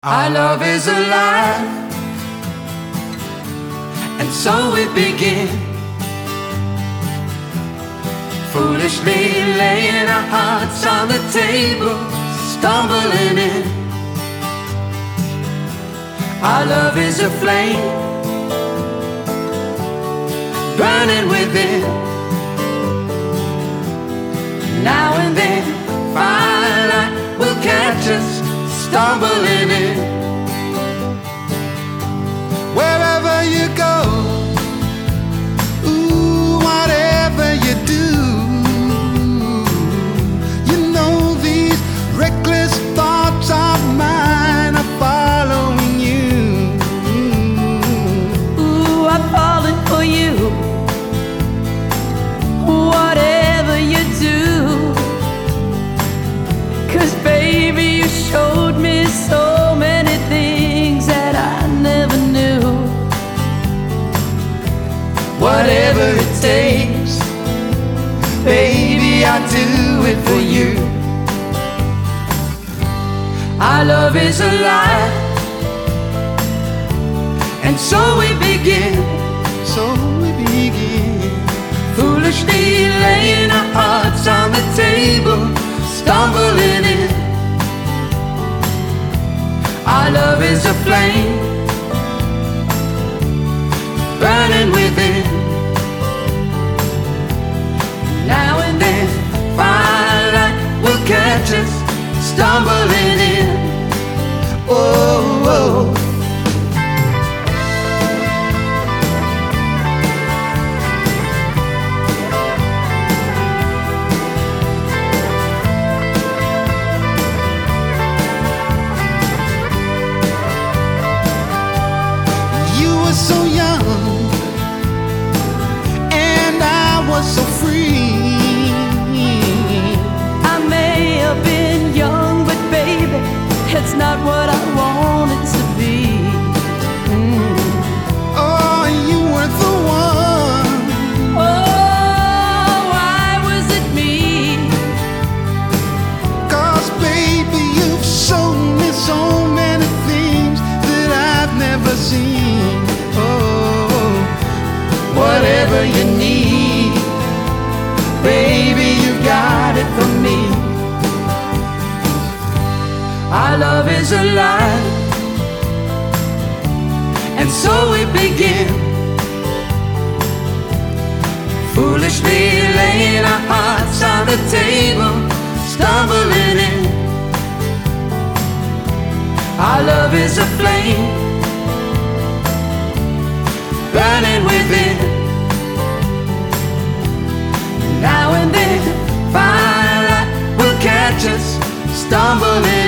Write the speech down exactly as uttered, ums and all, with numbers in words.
Our love is alive, and so we begin, foolishly laying our hearts on the table, stumbling in. Our love is a flame, burning within. Now and then, firelight will catch us stumbling in. Wherever you go, ooh, whatever you do, you know these reckless thoughts of mine are following you. Ooh, I'm falling for you, whatever you do, 'cause baby, you showed me so many things that I never knew. Whatever it takes, baby, I'll do it for you. Our love is alive, and so we begin, so we begin, foolishly laying our hearts on the table, stumbling in. Our love is a flame, burning within. Now and then, firelight will catch us stumbling in. Oh, oh. So young, and I was so free. I may have been young, but baby, it's not what I wanted to be. Mm. Oh, you were the one. Oh, why was it me? 'Cause baby, you've shown me so many things that I've never seen. Oh, whatever you need, baby, you got it from me. Our love is alive, and so we begin, foolishly laying our hearts on the table, stumbling in. Our love is a flame, burning within. Now and then, firelight will catch us stumbling